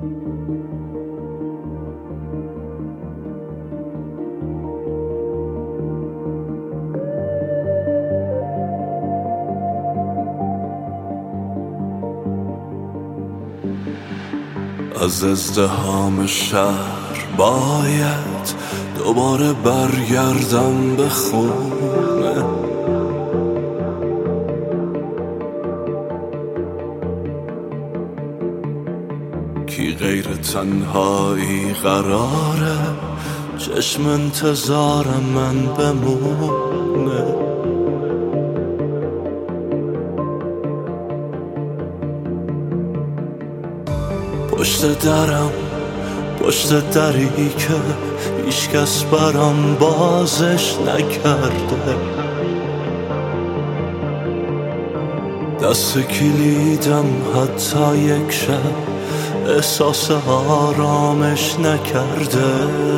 از ازدحام شهر باید دوباره برگردم به خونه، کی غیر تنهایی قراره چشم انتظارم من بمونه. پشت دری که هیچکس برام بازش نکرده، دست کلیدم حتی یک شب احساس آرامش نکرده.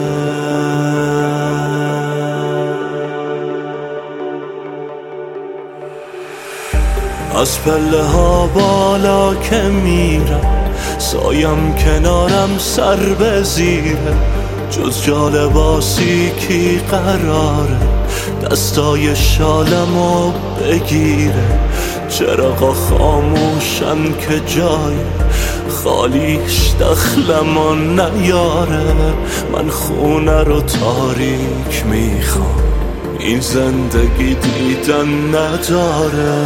از پله ها بالا که میرم سایم کنارم سر به زیره، جز جا لباسی کی قراره دستای شالمو بگیره. چراغا خاموشن که جای خالیش دخلمو نیاره، من خونه رو تاریک میخوام این زندگی دیدن نداره.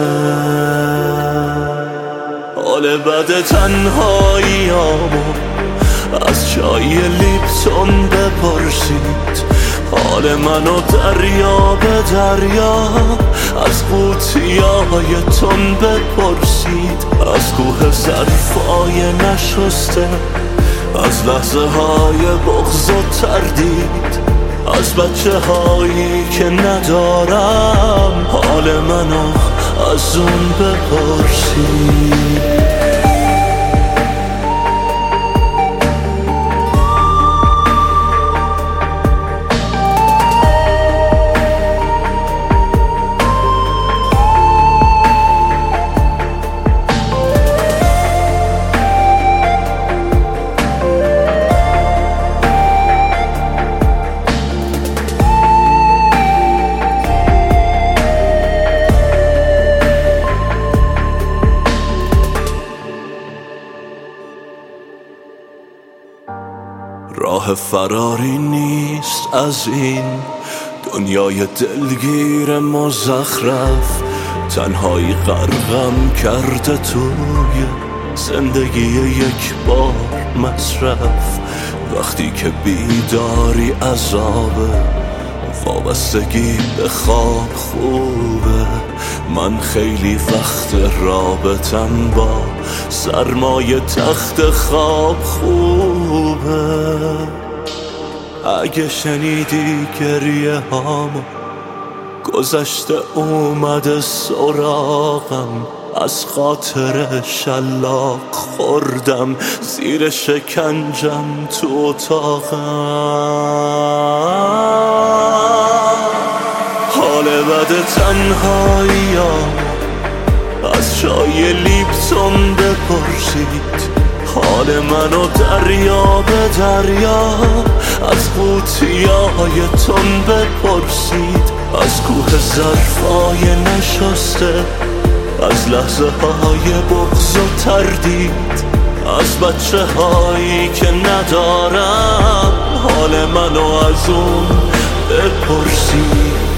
حال بد تنهاییامو از چای لیپتون بپرسید، حال منو دریا به دریا از قوطیای تون بپرسید. از کوه ظرفای نشسته، از لحظه های بغض و تردید، از بچه هایی که ندارم حال منو از اون بپرسید. راه فراری نیست از این دنیای دلگیر مزخرف، تنهایی غرقم کرده توی زندگی یک بار مصرف. وقتی که بیداری عذابه، وابستگی به خواب خوبه، من خیلی وقت رابطم با سرمایه تخت خواب خوبه. اگه شنیدی گریه هامو گذشته اومده سراغم، از خاطر شلاق خوردم زیر شکنجم تو اتاقم. حال بد تنهاییام از چای لیپتون بپرسید، حال منو دریا به دریا از قوطیای تون بپرسید. از کوه ظرفای نشسته، از لحظه های بغض و تردید، از بچه هایی که ندارم حال منو از اون بپرسید.